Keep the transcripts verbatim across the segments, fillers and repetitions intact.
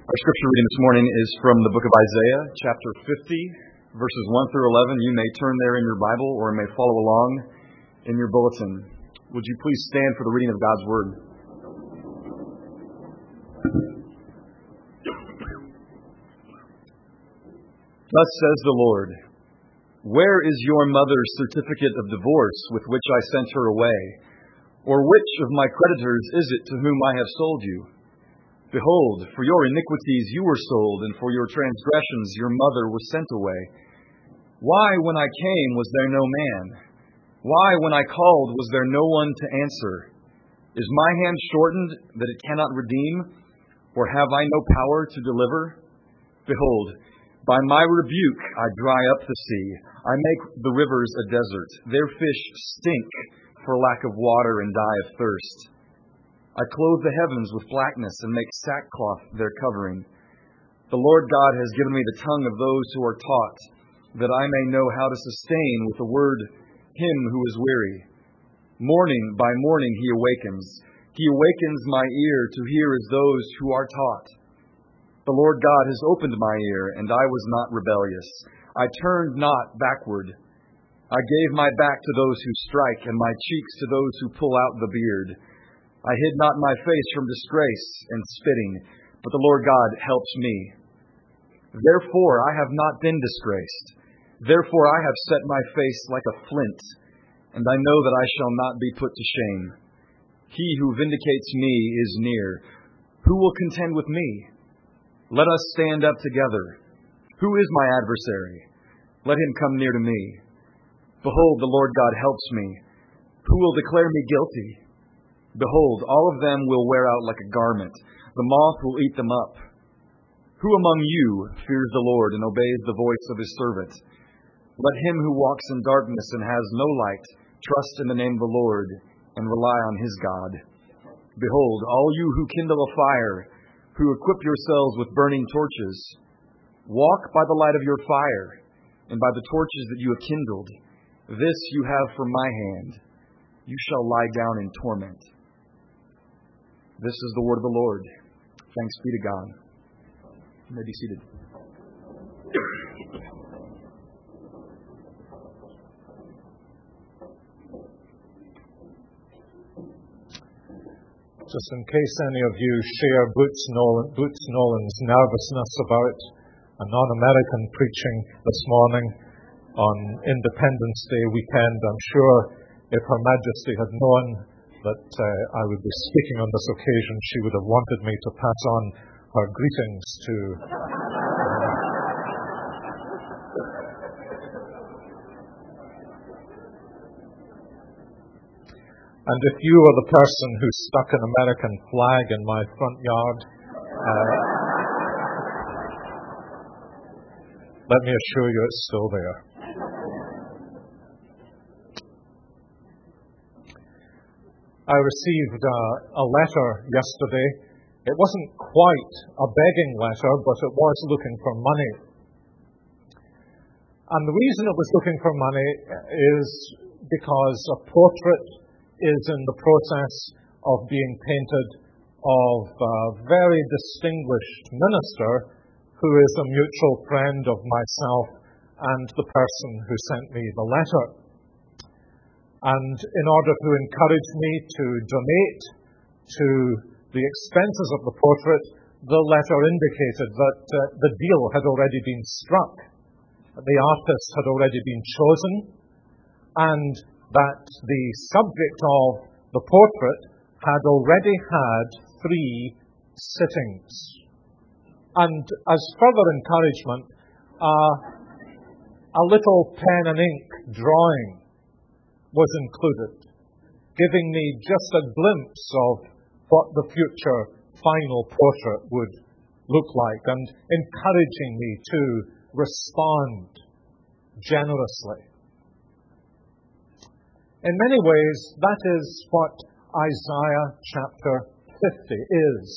Our scripture reading this morning is from the book of Isaiah, chapter fifty, verses one through eleven. You may turn there in your Bible or may follow along in your bulletin. Would you please stand for the reading of God's Word? Thus says the Lord, "Where is your mother's certificate of divorce with which I sent her away? Or which of my creditors is it to whom I have sold you? Behold, for your iniquities you were sold, and for your transgressions your mother was sent away. Why, when I came, was there no man? Why, when I called, was there no one to answer? Is my hand shortened that it cannot redeem? Or have I no power to deliver? Behold, by my rebuke I dry up the sea. I make the rivers a desert. Their fish stink for lack of water and die of thirst. I clothe the heavens with blackness and make sackcloth their covering. The Lord God has given me the tongue of those who are taught, that I may know how to sustain with the word him who is weary. Morning by morning he awakens. He awakens my ear to hear as those who are taught. The Lord God has opened my ear, and I was not rebellious. I turned not backward. I gave my back to those who strike, and my cheeks to those who pull out the beard. I hid not my face from disgrace and spitting, but the Lord God helps me. Therefore I have not been disgraced. Therefore I have set my face like a flint, and I know that I shall not be put to shame. He who vindicates me is near. Who will contend with me? Let us stand up together. Who is my adversary? Let him come near to me. Behold, the Lord God helps me. Who will declare me guilty? Behold, all of them will wear out like a garment. The moth will eat them up. Who among you fears the Lord and obeys the voice of his servant? Let him who walks in darkness and has no light trust in the name of the Lord and rely on his God. Behold, all you who kindle a fire, who equip yourselves with burning torches, walk by the light of your fire and by the torches that you have kindled. This you have from my hand. You shall lie down in torment." This is the word of the Lord. Thanks be to God. You may be seated. Just in case any of you share Boots Nolan, Boots Nolan's nervousness about a non-American preaching this morning on Independence Day weekend, I'm sure if Her Majesty had known that uh, I would be speaking on this occasion, she would have wanted me to pass on her greetings to uh, and if you were the person who stuck an American flag in my front yard, uh, let me assure you it's still there. I received uh, a letter yesterday. It wasn't quite a begging letter, but it was looking for money. And the reason it was looking for money is because a portrait is in the process of being painted of a very distinguished minister who is a mutual friend of myself and the person who sent me the letter. And in order to encourage me to donate to the expenses of the portrait, the letter indicated that uh, the deal had already been struck. The artist had already been chosen, and that the subject of the portrait had already had three sittings. And as further encouragement, uh, a little pen and ink drawing was included, giving me just a glimpse of what the future final portrait would look like and encouraging me to respond generously. In many ways, that is what Isaiah chapter fifty is.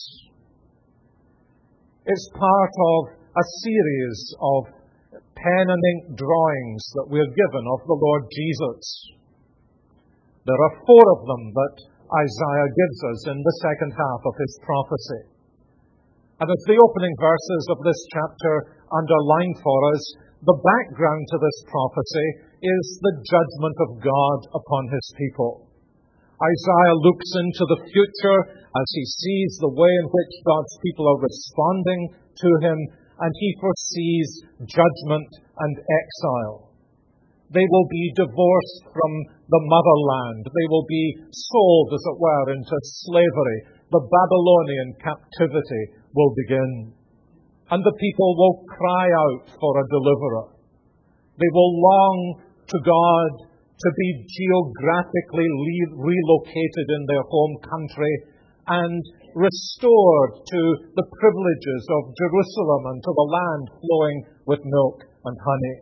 It's part of a series of pen and ink drawings that we're given of the Lord Jesus. There are four of them that Isaiah gives us in the second half of his prophecy. And as the opening verses of this chapter underline for us, the background to this prophecy is the judgment of God upon His people. Isaiah looks into the future as he sees the way in which God's people are responding to Him, and he foresees judgment and exile. They will be divorced from the motherland. They will be sold, as it were, into slavery. The Babylonian captivity will begin. And the people will cry out for a deliverer. They will long to God to be geographically le- relocated in their home country and restored to the privileges of Jerusalem and to the land flowing with milk and honey.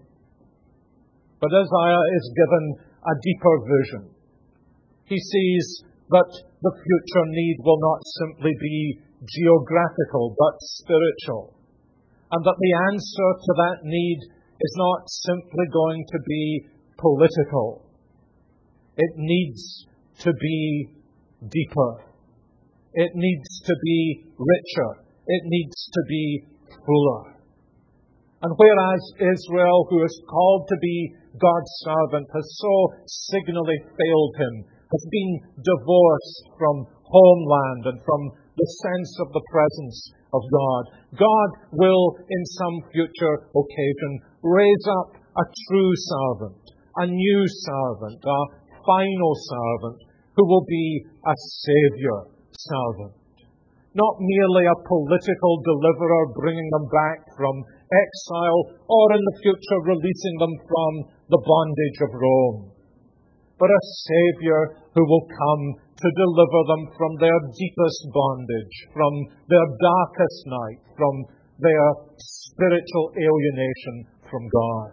But Isaiah is given a deeper vision. He sees that the future need will not simply be geographical but spiritual, and that the answer to that need is not simply going to be political. It needs to be deeper. It needs to be richer. It needs to be fuller. And whereas Israel, who is called to be God's servant, has so signally failed Him, has been divorced from homeland and from the sense of the presence of God, God will, in some future occasion, raise up a true servant, a new servant, a final servant, who will be a Saviour servant. Not merely a political deliverer bringing them back from exile, or in the future releasing them from the bondage of Rome, but a Saviour who will come to deliver them from their deepest bondage, from their darkest night, from their spiritual alienation from God.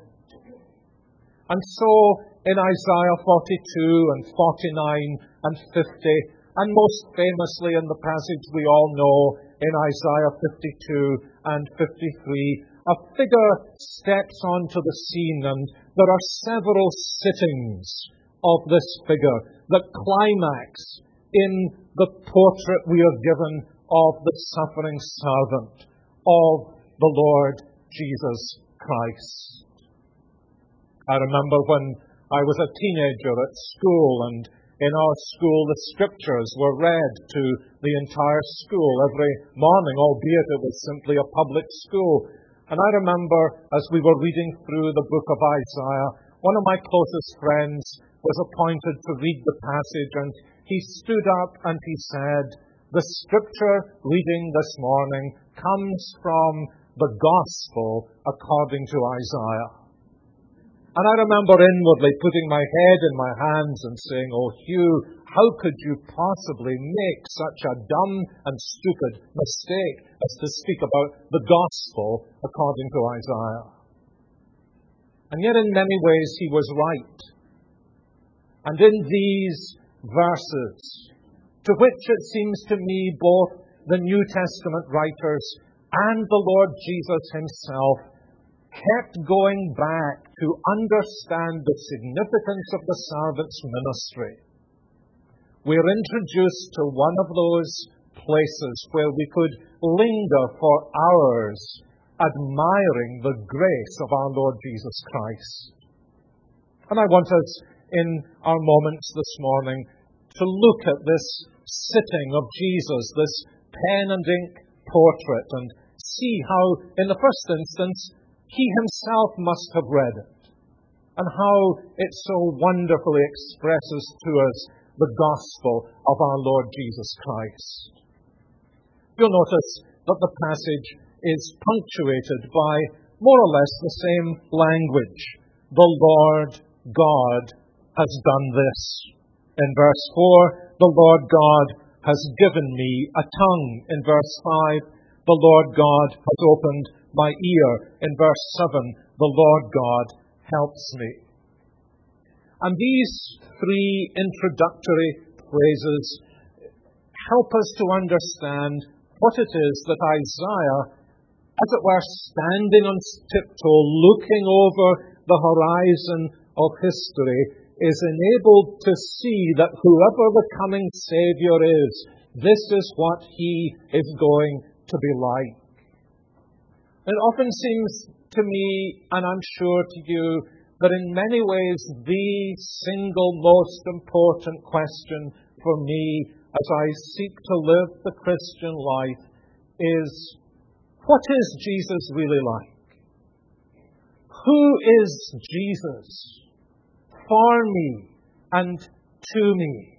And so, in Isaiah forty-two and forty-nine and fifty, and most famously in the passage we all know in Isaiah fifty-two and fifty-three, a figure steps onto the scene, and there are several sittings of this figure that climax in the portrait we are given of the suffering servant of the Lord Jesus Christ. I remember when I was a teenager at school, and in our school the Scriptures were read to the entire school every morning, albeit it was simply a public school. And I remember, as we were reading through the book of Isaiah, one of my closest friends was appointed to read the passage, and he stood up and he said, "The Scripture reading this morning comes from the Gospel according to Isaiah." And I remember inwardly putting my head in my hands and saying, "Oh, Hugh, how could you possibly make such a dumb and stupid mistake as to speak about the Gospel according to Isaiah?" And yet in many ways he was right. And in these verses, to which it seems to me both the New Testament writers and the Lord Jesus Himself kept going back to understand the significance of the servant's ministry, we're introduced to one of those places where we could linger for hours admiring the grace of our Lord Jesus Christ. And I want us, in our moments this morning, to look at this sitting of Jesus, this pen and ink portrait, and see how, in the first instance, He Himself must have read it, and how it so wonderfully expresses to us the gospel of our Lord Jesus Christ. You'll notice that the passage is punctuated by more or less the same language. The Lord God has done this. In verse four, the Lord God has given me a tongue. In verse five, the Lord God has opened my ear. In verse seven, the Lord God helps me. And these three introductory phrases help us to understand what it is that Isaiah, as it were, standing on tiptoe, looking over the horizon of history, is enabled to see that whoever the coming Saviour is, this is what He is going to be like. It often seems to me, and I'm sure to you, that in many ways the single most important question for me as I seek to live the Christian life is, what is Jesus really like? Who is Jesus for me and to me?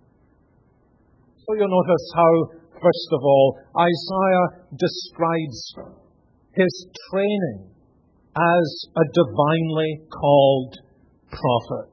So you'll notice how, first of all, Isaiah describes his training as a divinely called prophet.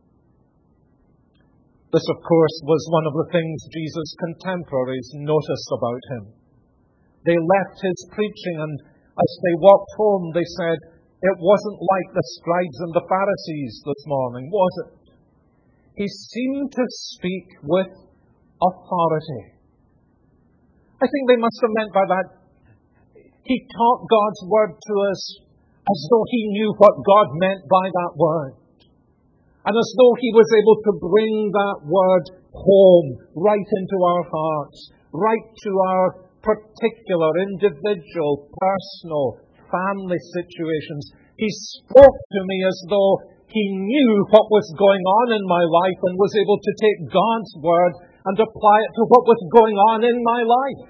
This, of course, was one of the things Jesus' contemporaries noticed about him. They left his preaching, and as they walked home, they said, it wasn't like the scribes and the Pharisees this morning, was it? He seemed to speak with authority. I think they must have meant by that, he taught God's word to us as though he knew what God meant by that word. And as though he was able to bring that word home, right into our hearts, right to our particular, individual, personal, family situations. He spoke to me as though he knew what was going on in my life and was able to take God's word and apply it to what was going on in my life.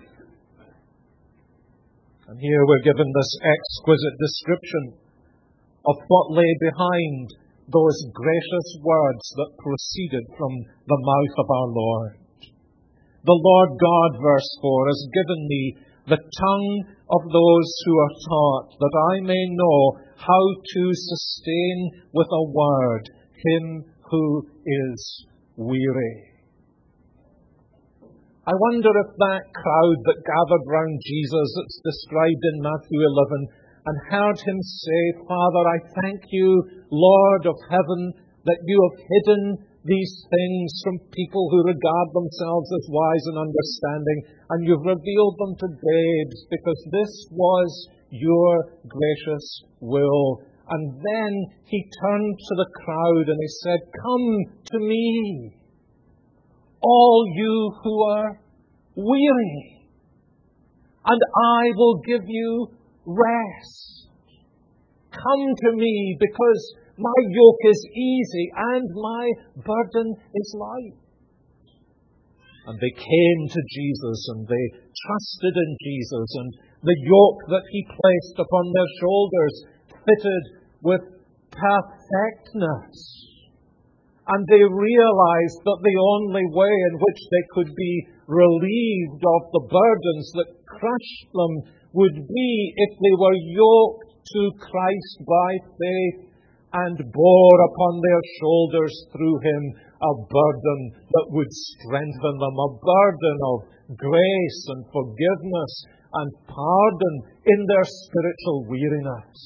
And here we're given this exquisite description of what lay behind those gracious words that proceeded from the mouth of our Lord. The Lord God, verse four, has given me the tongue of those who are taught, that I may know how to sustain with a word him who is weary. I wonder if that crowd that gathered round Jesus, that's described in Matthew eleven, and heard him say, Father, I thank you, Lord of heaven, that you have hidden these things from people who regard themselves as wise and understanding, and you've revealed them to babes, because this was your gracious will. And then he turned to the crowd and he said, come to me, all you who are weary, and I will give you rest. Come to me, because my yoke is easy and my burden is light. And they came to Jesus and they trusted in Jesus, and the yoke that he placed upon their shoulders fitted with perfectness. And they realized that the only way in which they could be relieved of the burdens that crushed them would be if they were yoked to Christ by faith and bore upon their shoulders through him a burden that would strengthen them, a burden of grace and forgiveness and pardon in their spiritual weariness.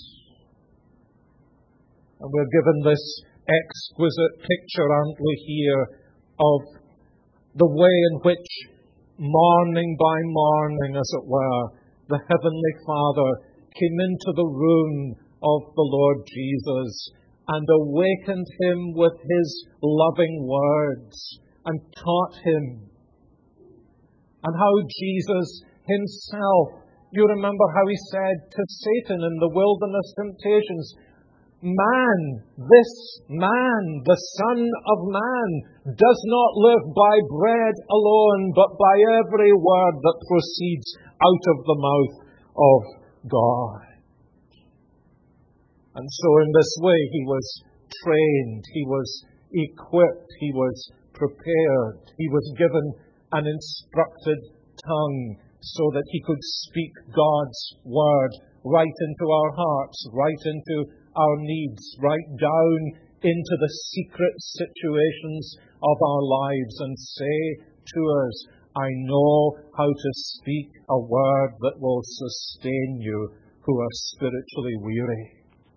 And we're given this exquisite picture, aren't we, here, of the way in which, morning by morning, as it were, the Heavenly Father came into the room of the Lord Jesus and awakened him with his loving words and taught him. And how Jesus himself, you remember how he said to Satan in the wilderness temptations, man, this man, the Son of Man, does not live by bread alone, but by every word that proceeds out of the mouth of God. And so in this way he was trained, he was equipped, he was prepared, he was given an instructed tongue so that he could speak God's word right into our hearts, right into our needs, right down into the secret situations of our lives, and say to us, I know how to speak a word that will sustain you who are spiritually weary.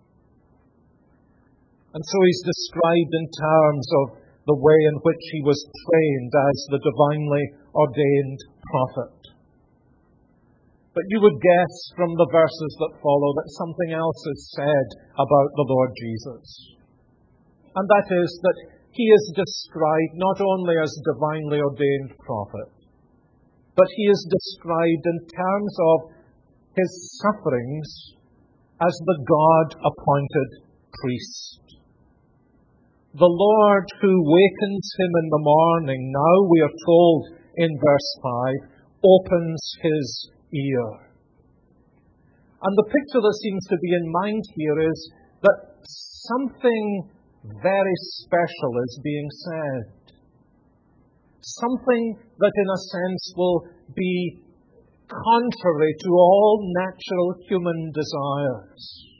And so he's described in terms of the way in which he was trained as the divinely ordained prophet. But you would guess from the verses that follow that something else is said about the Lord Jesus. And that is that he is described not only as divinely ordained prophet, but he is described in terms of his sufferings as the God-appointed priest. The Lord who wakens him in the morning, now we are told in verse five, opens his ear. And the picture that seems to be in mind here is that something very special is being said. Something that in a sense will be contrary to all natural human desires.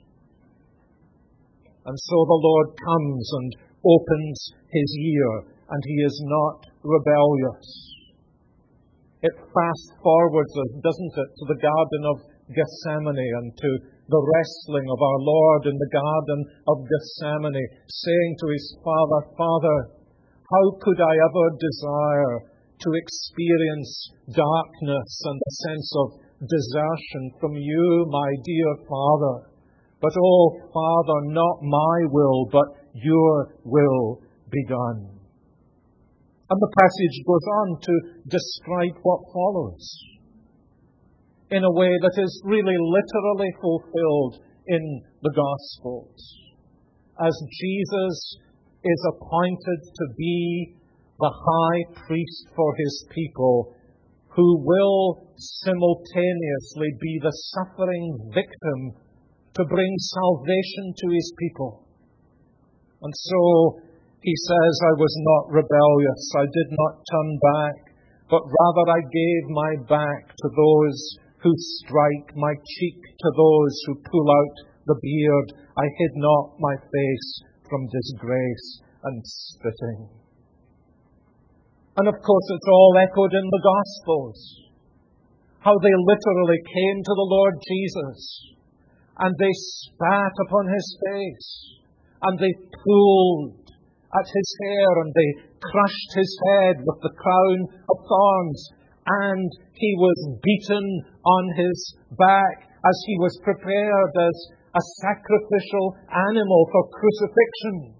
And so the Lord comes and opens his ear, and he is not rebellious. It fast forwards us, doesn't it, to the Garden of Gethsemane and to the wrestling of our Lord in the Garden of Gethsemane, saying to his Father, Father, how could I ever desire to experience darkness and a sense of desertion from you, my dear Father? But, oh, Father, not my will, but your will be done. And the passage goes on to describe what follows in a way that is really literally fulfilled in the Gospels. As Jesus is appointed to be the high priest for his people, who will simultaneously be the suffering victim to bring salvation to his people. And so he says, I was not rebellious, I did not turn back, but rather I gave my back to those who strike, my cheek to those who pull out the beard. I hid not my face from disgrace and spitting. And of course it's all echoed in the Gospels, how they literally came to the Lord Jesus and they spat upon his face and they pulled at his hair and they crushed his head with the crown of thorns, and he was beaten on his back as he was prepared as a sacrificial animal for crucifixion.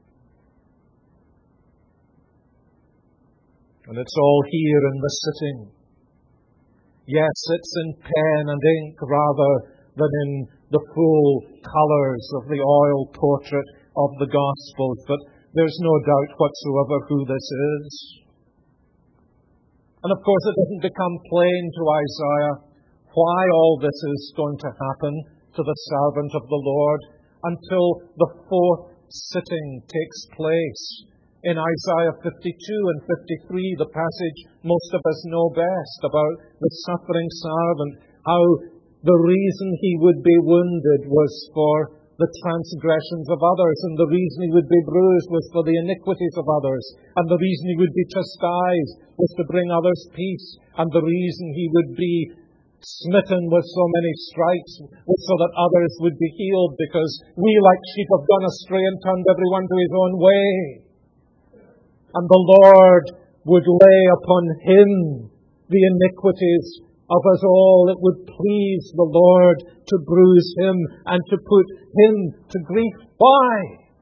And it's all here in the sitting. Yes, it's in pen and ink rather than in the full colours of the oil portrait of the Gospels, but there's no doubt whatsoever who this is. And of course it doesn't become plain to Isaiah why all this is going to happen to the servant of the Lord until the fourth sitting takes place. In Isaiah fifty-two and fifty-three, the passage most of us know best about the suffering servant, how the reason he would be wounded was for the transgressions of others, and the reason he would be bruised was for the iniquities of others, and the reason he would be chastised was to bring others peace, and the reason he would be smitten with so many stripes was so that others would be healed, because we like sheep have gone astray and turned everyone to his own way. And the Lord would lay upon him the iniquities of us all. It would please the Lord to bruise him and to put him to grief. Why?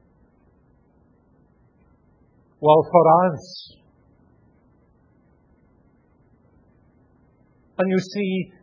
Well, for us. And you see,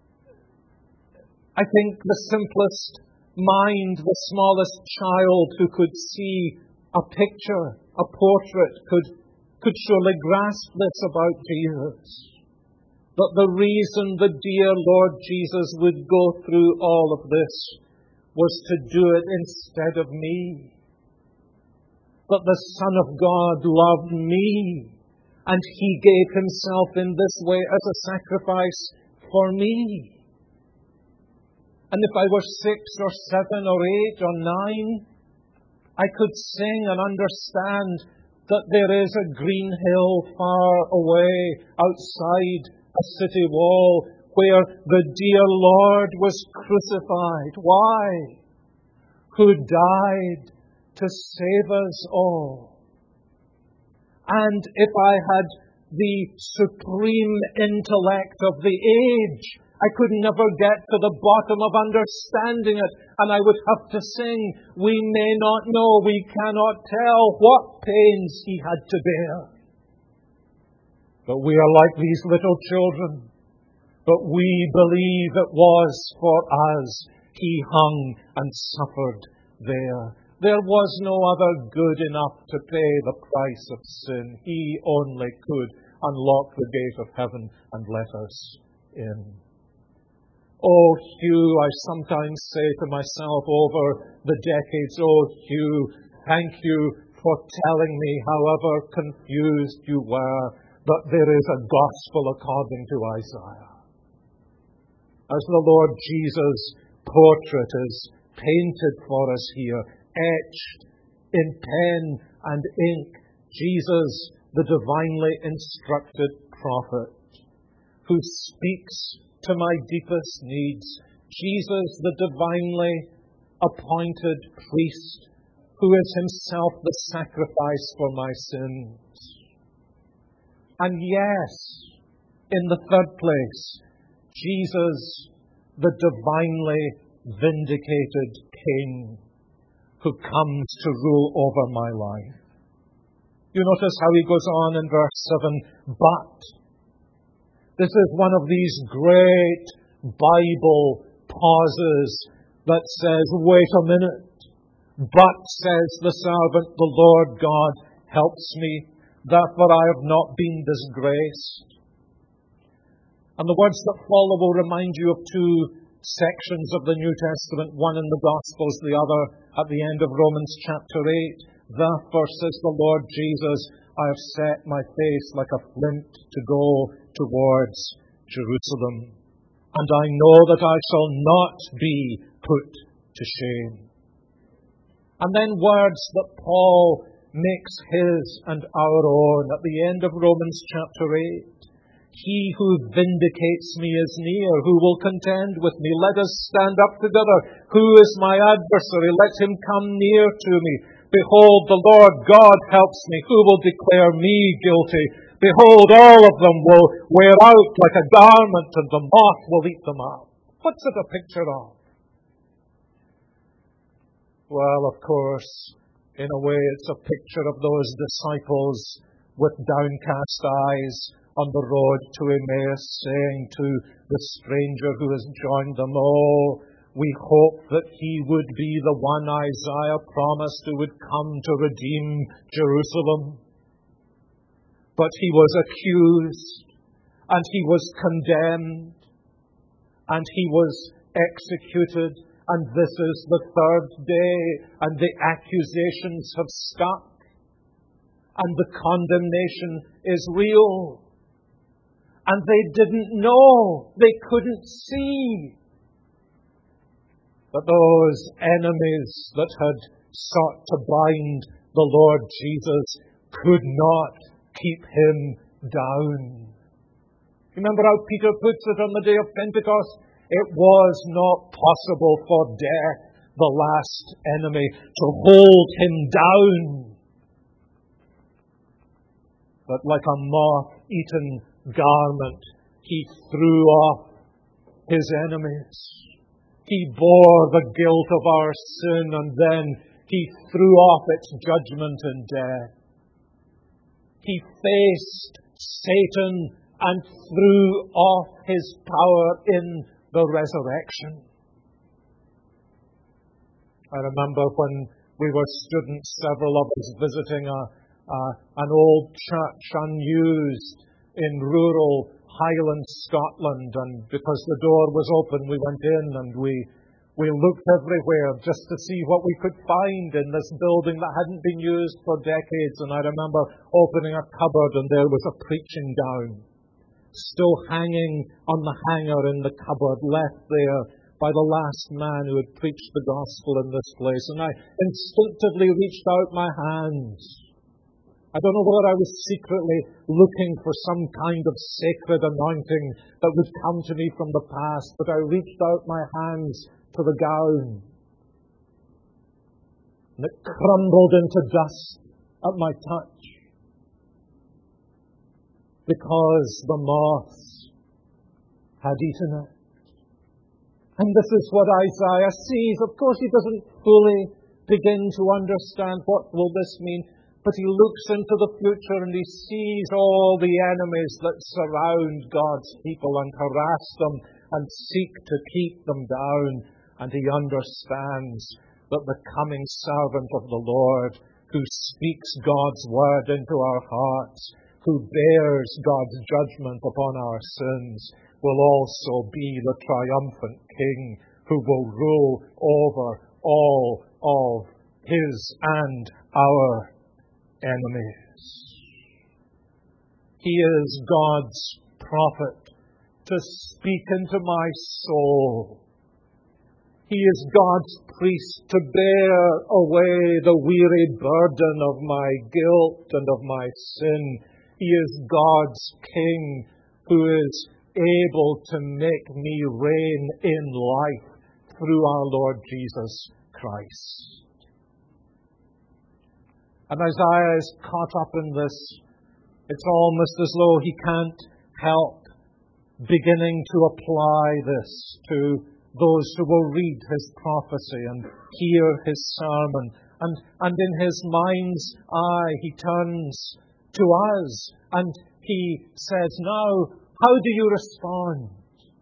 I think the simplest mind, the smallest child who could see a picture, a portrait, could, could surely grasp this about Jesus. That the reason the dear Lord Jesus would go through all of this was to do it instead of me. That the Son of God loved me, and he gave himself in this way as a sacrifice for me. And if I were six or seven or eight or nine, I could sing and understand that there is a green hill far away outside a city wall where the dear Lord was crucified. Why? Who died to save us all. And if I had the supreme intellect of the age, I could never get to the bottom of understanding it, and I would have to sing, we may not know, we cannot tell what pains he had to bear. But we are like these little children. But we believe it was for us. He hung and suffered there. There was no other good enough to pay the price of sin. He only could unlock the gate of heaven and let us in. Oh, Hugh, I sometimes say to myself over the decades, oh, Hugh, thank you for telling me, however confused you were, that there is a gospel according to Isaiah. As the Lord Jesus' portrait is painted for us here, etched in pen and ink, Jesus, the divinely instructed prophet, who speaks to my deepest needs. Jesus, the divinely appointed priest, who is himself the sacrifice for my sins. And yes, in the third place, Jesus, the divinely vindicated King, who comes to rule over my life. You notice how he goes on in verse seven, but. This is one of these great Bible pauses that says, wait a minute. But, says the servant, the Lord God helps me, therefore I have not been disgraced. And the words that follow will remind you of two sections of the New Testament, one in the Gospels, the other at the end of Romans chapter eight. Therefore, says the Lord Jesus, I have set my face like a flint to go towards Jerusalem, and I know that I shall not be put to shame. And then words that Paul makes his and our own at the end of Romans chapter eight. He who vindicates me is near, who will contend with me. Let us stand up together. Who is my adversary? Let him come near to me. Behold, the Lord God helps me. Who will declare me guilty? Behold, all of them will wear out like a garment, and the moth will eat them up. What's it a picture of? Well, of course, in a way, it's a picture of those disciples with downcast eyes on the road to Emmaus, saying to the stranger who has joined them, oh, we hope that he would be the one Isaiah promised who would come to redeem Jerusalem. But he was accused, and he was condemned, and he was executed, and this is the third day, and the accusations have stuck, and the condemnation is real. And they didn't know, they couldn't see that those enemies that had sought to bind the Lord Jesus could not keep him down. Remember how Peter puts it on the day of Pentecost? It was not possible for death, the last enemy, to hold him down. But like a moth-eaten garment, he threw off his enemies. He bore the guilt of our sin, and then he threw off its judgment and death. He faced Satan and threw off his power in the resurrection. I remember when we were students, several of us visiting a, uh, an old church unused in rural Highland Scotland, and because the door was open, we went in and we we looked everywhere just to see what we could find in this building that hadn't been used for decades. And I remember opening a cupboard, and there was a preaching gown still hanging on the hanger in the cupboard, left there by the last man who had preached the gospel in this place. And I instinctively reached out my hands. I don't know whether I was secretly looking for some kind of sacred anointing that would come to me from the past, but I reached out my hands to the gown, and it crumbled into dust at my touch, because the moths had eaten it. And this is what Isaiah sees. Of course, he doesn't fully begin to understand what will this mean. but he looks into the future and he sees all the enemies that surround God's people and harass them and seek to keep them down. And he understands that the coming servant of the Lord, who speaks God's word into our hearts, who bears God's judgment upon our sins, will also be the triumphant King who will rule over all of his and our enemies. He is God's prophet to speak into my soul. He is God's priest to bear away the weary burden of my guilt and of my sin. He is God's King who is able to make me reign in life through our Lord Jesus Christ. And Isaiah is caught up in this. It's almost as though he can't help beginning to apply this to those who will read his prophecy and hear his sermon. And, and in his mind's eye, he turns to us and he says, now, how do you respond?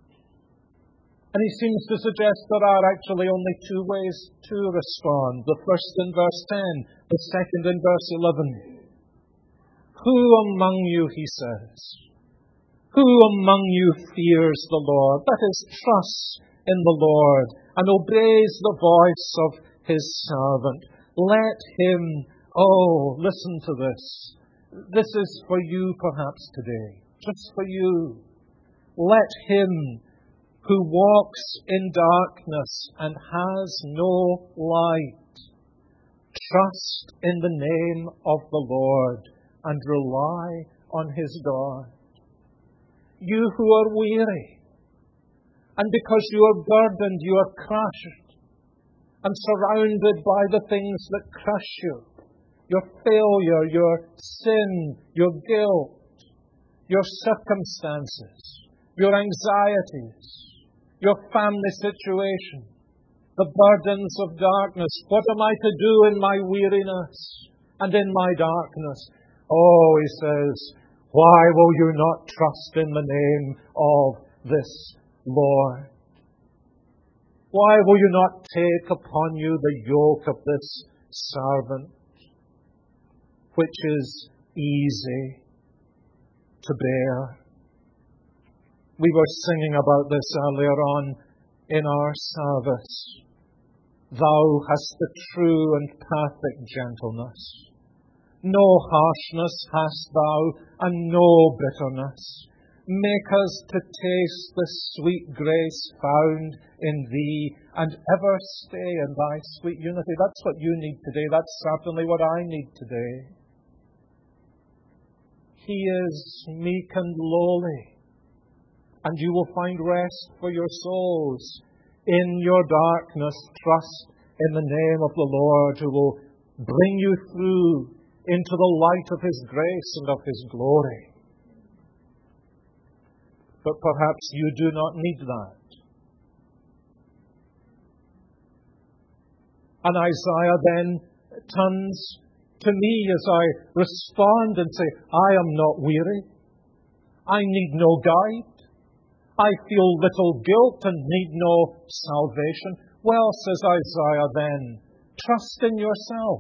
And he seems to suggest there are actually only two ways to respond. The first in verse ten, the second in verse eleven. Who among you, he says, who among you fears the Lord, that is, trusts in the Lord, and obeys the voice of his servant? Let him, oh, listen to this. This is for you perhaps today, just for you. Let him who walks in darkness and has no light trust in the name of the Lord and rely on his God. You who are weary, and because you are burdened, you are crushed and surrounded by the things that crush you, your failure, your sin, your guilt, your circumstances, your anxieties, your family situation, the burdens of darkness. What am I to do in my weariness and in my darkness? Oh, he says, why will you not trust in the name of this Lord? Why will you not take upon you the yoke of this servant, which is easy to bear? We were singing about this earlier on in our service. Thou hast the true and perfect gentleness. No harshness hast thou, and no bitterness. Make us to taste the sweet grace found in thee, and ever stay in thy sweet unity. That's what you need today. That's certainly what I need today. He is meek and lowly, and you will find rest for your souls. In your darkness, trust in the name of the Lord, who will bring you through into the light of his grace and of his glory. But perhaps you do not need that. And Isaiah then turns to me as I respond and say, I am not weary. I need no guide. I feel little guilt and need no salvation. Well, says Isaiah then, trust in yourself.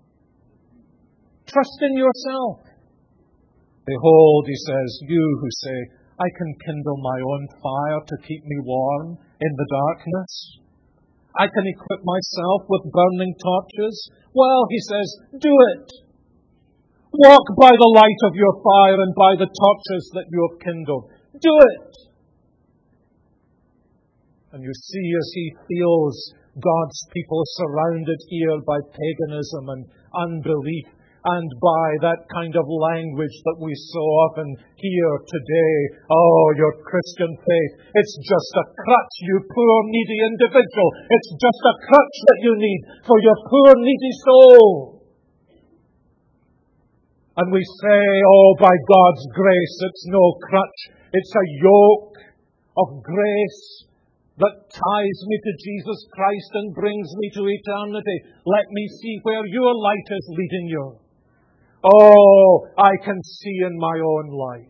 Trust in yourself. Behold, he says, you who say, I can kindle my own fire to keep me warm in the darkness. I can equip myself with burning torches. Well, he says, do it. Walk by the light of your fire and by the torches that you have kindled. Do it. And you see as he feels God's people surrounded here by paganism and unbelief, and by that kind of language that we so often hear today. Oh, your Christian faith, it's just a crutch, you poor needy individual. It's just a crutch that you need for your poor needy soul. And we say, oh, by God's grace, it's no crutch. It's a yoke of grace that ties me to Jesus Christ and brings me to eternity. Let me see where your light is leading you. Oh, I can see in my own light.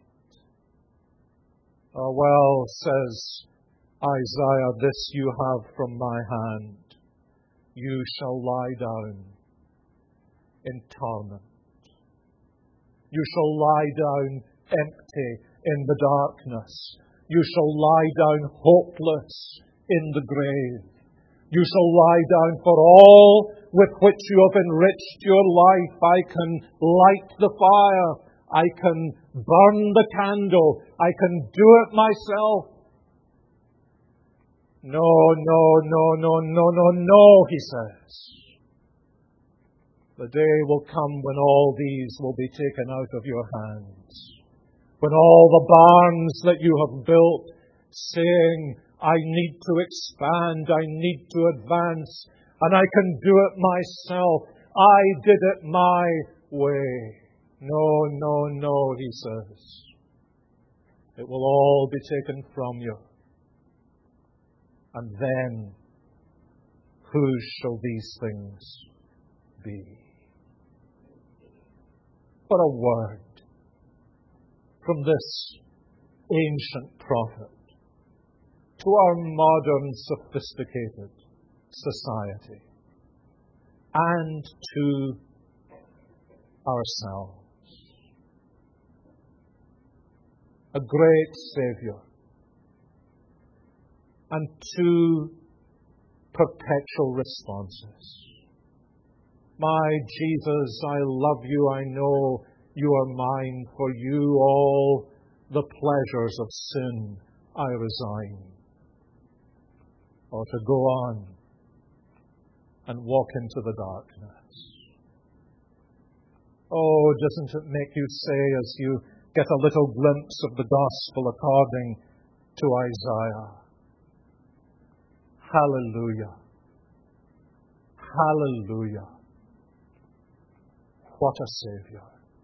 Oh, well, says Isaiah, this you have from my hand. You shall lie down in torment. You shall lie down empty in the darkness. You shall lie down hopeless in the grave. You shall lie down for all with which you have enriched your life. I can light the fire. I can burn the candle. I can do it myself. No, no, no, no, no, no, no, he says. The day will come when all these will be taken out of your hands. When all the barns that you have built, saying, I need to expand, I need to advance, and I can do it myself. I did it my way. No, no, no, he says. It will all be taken from you. And then, whose shall these things be? What a word from this ancient prophet to our modern sophisticated society and to ourselves. A great Savior and two perpetual responses. My Jesus, I love you, I know you are mine, for you all the pleasures of sin I resign. Or to go on and walk into the darkness. Oh, doesn't it make you say as you get a little glimpse of the gospel according to Isaiah, hallelujah, hallelujah, what a Savior.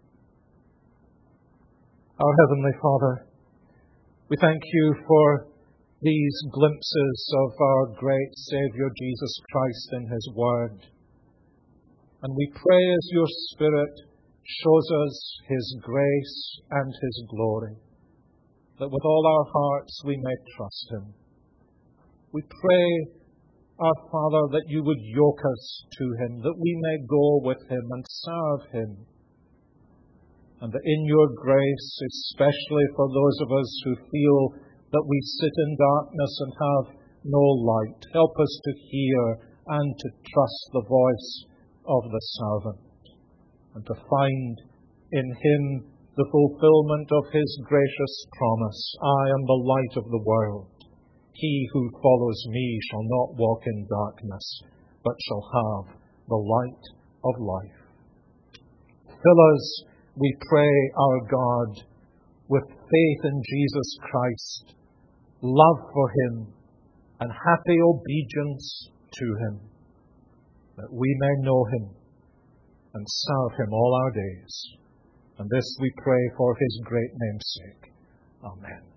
Our Heavenly Father, we thank you for these glimpses of our great Savior Jesus Christ in His Word. And we pray as your Spirit shows us His grace and His glory, that with all our hearts we may trust Him. We pray, our Father, that you would yoke us to Him, that we may go with Him and serve Him. And that in your grace, especially for those of us who feel that we sit in darkness and have no light, help us to hear and to trust the voice of the servant, and to find in Him the fulfillment of His gracious promise. I am the light of the world. He who follows me shall not walk in darkness, but shall have the light of life. Fill us, we pray, our God, with faith in Jesus Christ, love for Him, and happy obedience to Him, that we may know Him and serve Him all our days. And this we pray for His great name's sake. Amen.